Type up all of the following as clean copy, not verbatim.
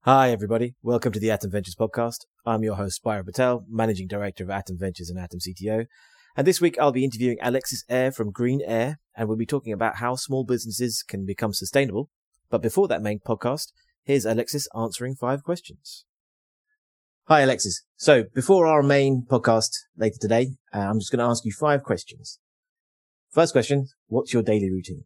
Hi, everybody. Welcome to the Atom Ventures podcast. I'm your host, Spyro Patel, Managing Director of Atom Ventures and Atom CTO. And this week, I'll be interviewing Alexis Air from Green Air, and we'll be talking about how small businesses can become sustainable. But before that main podcast, here's Alexis answering 5 questions. Hi, Alexis. So before our main podcast later today, I'm just going to ask you 5 questions. First question, what's your daily routine?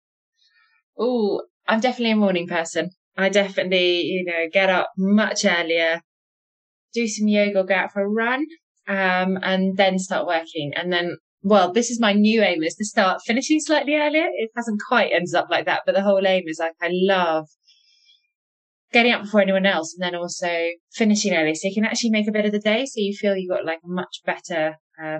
Oh, I'm definitely a morning person. I definitely, get up much earlier, do some yoga, or go out for a run, and then start working. And then, this is my new aim, is to start finishing slightly earlier. It hasn't quite ended up like that, but the whole aim is I love getting up before anyone else and then also finishing early. So you can actually make a bit of the day. So you feel you've got a much better,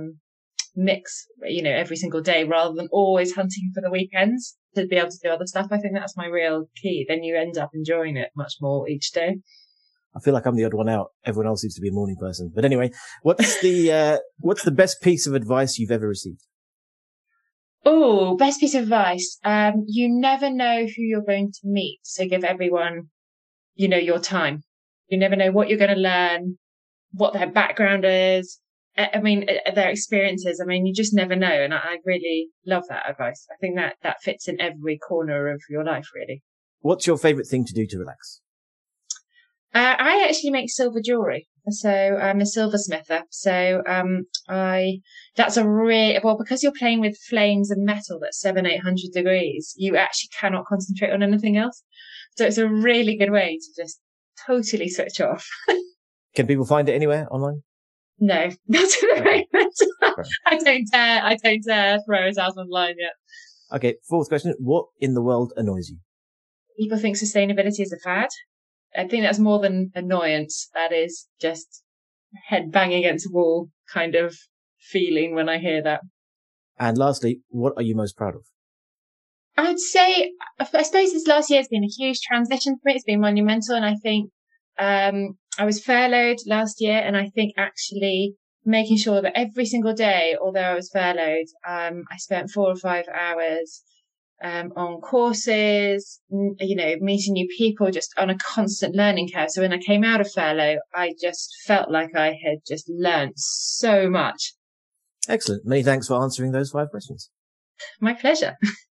mix, every single day rather than always hunting for the weekends to be able to do other stuff. I think that's my real key. Then you end up enjoying it much more each day. I feel like I'm the odd one out. Everyone else seems to be a morning person. But anyway, what's the best piece of advice you've ever received? Oh, best piece of advice. You never know who you're going to meet. So give everyone, your time. You never know what you're going to learn, what their background is. Their experiences. You just never know. And I really love that advice. I think that fits in every corner of your life, really. What's your favorite thing to do to relax? I actually make silver jewelry. So I'm a silversmither. So, that's because you're playing with flames and metal that's 700-800 degrees, you actually cannot concentrate on anything else. So it's a really good way to just totally switch off. Can people find it anywhere online? No, not at the moment. I don't dare throw it out online yet. Okay, 4th question. What in the world annoys you? People think sustainability is a fad. I think that's more than annoyance. That is just head banging against a wall kind of feeling when I hear that. And lastly, what are you most proud of? I suppose this last year has been a huge transition for me. It's been monumental. And I think, I was furloughed last year, and I think actually making sure that every single day, although I was furloughed, I spent 4 or 5 hours on courses, meeting new people, just on a constant learning curve. So when I came out of furlough, I just felt like I had just learned so much. Excellent. Many thanks for answering those 5 questions. My pleasure.